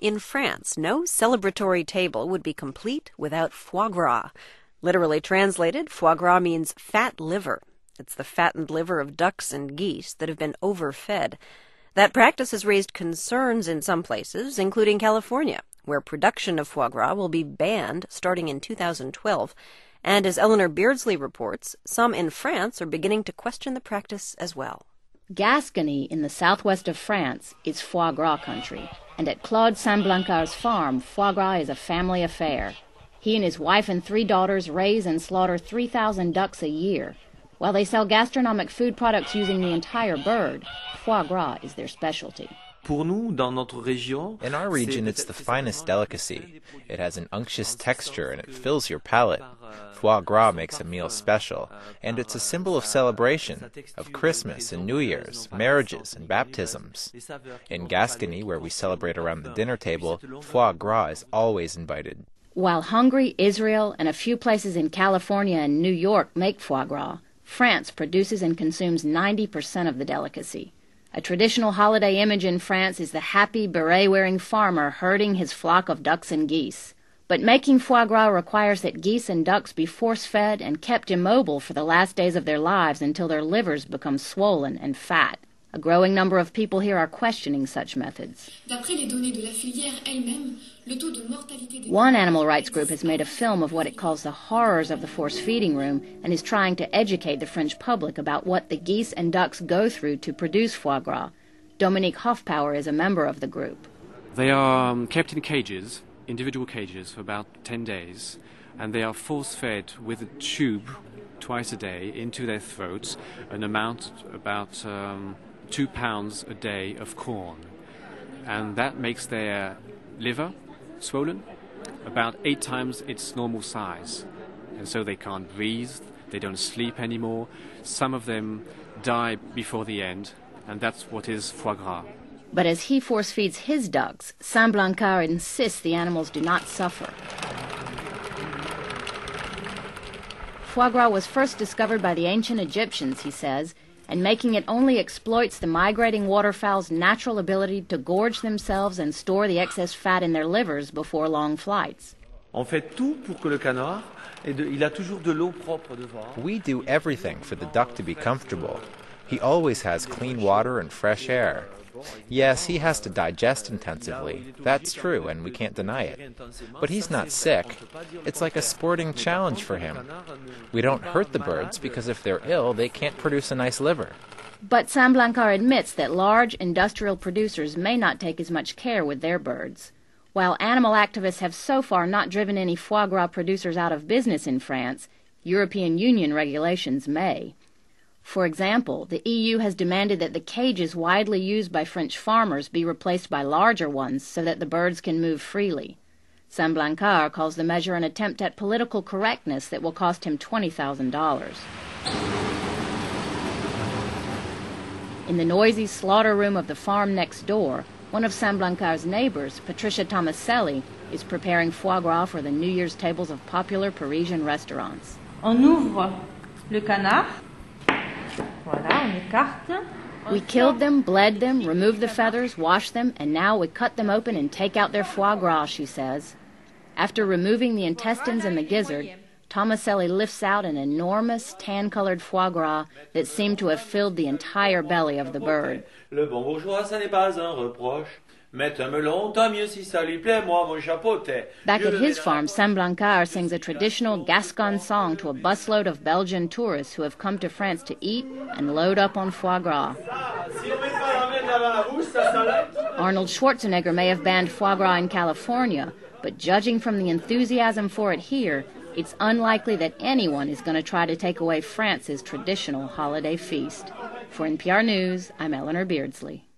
In France, no celebratory table would be complete without foie gras. Literally translated, foie gras means fat liver. It's the fattened liver of ducks and geese that have been overfed. That practice has raised concerns in some places, including California, where production of foie gras will be banned starting in 2012. And as Eleanor Beardsley reports, some in France are beginning to question the practice as well. Gascony, in the southwest of France, is foie gras country. And at Claude Saint-Blancard's farm, foie gras is a family affair. He and his wife and 3 daughters raise and slaughter 3,000 ducks a year. While they sell gastronomic food products using the entire bird, foie gras is their specialty. In our region, it's the finest delicacy. It has an unctuous texture and it fills your palate. Foie gras makes a meal special, and it's a symbol of celebration, of Christmas and New Year's, marriages and baptisms. In Gascony, where we celebrate around the dinner table, foie gras is always invited. While Hungary, Israel, and a few places in California and New York make foie gras, France produces and consumes 90% of the delicacy. A traditional holiday image in France is the happy beret-wearing farmer herding his flock of ducks and geese. But making foie gras requires that geese and ducks be force-fed and kept immobile for the last days of their lives until their livers become swollen and fat. A growing number of people here are questioning such methods. One animal rights group has made a film of what it calls the horrors of the force feeding room and is trying to educate the French public about what the geese and ducks go through to produce foie gras. Dominique Hofpower is a member of the group. They are kept in cages, individual cages, for about 10 days, and they are force-fed with a tube twice a day into their throats, an amount about 2 pounds a day of corn. And that makes their liver swollen about 8 times its normal size. And so they can't breathe, they don't sleep anymore. Some of them die before the end, and that's what is foie gras. But as he force-feeds his ducks, Saint-Blancard insists the animals do not suffer. Foie gras was first discovered by the ancient Egyptians, he says, and making it only exploits the migrating waterfowl's natural ability to gorge themselves and store the excess fat in their livers before long flights. We do everything for the duck to be comfortable. He always has clean water and fresh air. Yes, he has to digest intensively. That's true, and we can't deny it. But he's not sick. It's like a sporting challenge for him. We don't hurt the birds because if they're ill, they can't produce a nice liver. But Saint-Blancard admits that large industrial producers may not take as much care with their birds. While animal activists have so far not driven any foie gras producers out of business in France, European Union regulations may. For example, the EU has demanded that the cages widely used by French farmers be replaced by larger ones so that the birds can move freely. Saint-Blancard calls the measure an attempt at political correctness that will cost him $20,000. In the noisy slaughter room of the farm next door, one of Saint-Blancard's neighbors, Patricia Tomaselli, is preparing foie gras for the New Year's tables of popular Parisian restaurants. On ouvre le canard. We killed them, bled them, removed the feathers, washed them, and now we cut them open and take out their foie gras, she says. After removing the intestines and the gizzard, Tomaselli lifts out an enormous tan-colored foie gras that seemed to have filled the entire belly of the bird. Back at his farm, Saint-Blancard sings a traditional Gascon song to a busload of Belgian tourists who have come to France to eat and load up on foie gras. Arnold Schwarzenegger may have banned foie gras in California, but judging from the enthusiasm for it here, it's unlikely that anyone is going to try to take away France's traditional holiday feast. For NPR News, I'm Eleanor Beardsley.